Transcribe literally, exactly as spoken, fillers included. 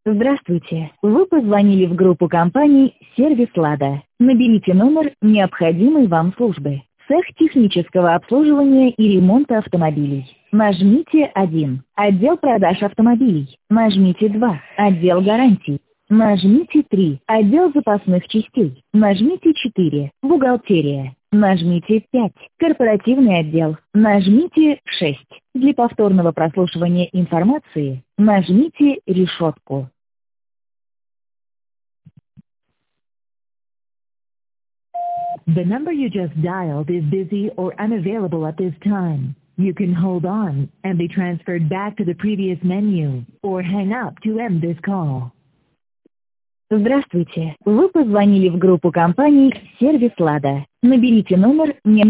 Здравствуйте. Вы позвонили в группу компаний «Сервис Лада». Наберите номер необходимой вам службы. Цех технического обслуживания и ремонта автомобилей. Нажмите один. Отдел продаж автомобилей. Нажмите два. Отдел гарантий. Нажмите три. Отдел запасных частей. Нажмите четыре. Бухгалтерия. Нажмите пять. Корпоративный отдел. Нажмите шесть. Для повторного прослушивания информации нажмите решетку. The number you just dialed is busy or unavailable at this time. You can hold on and be transferred back to the previous menu, or hang up to end this call. Здравствуйте. Вы позвонили в группу компаний «Сервис Лада». Наберите номер не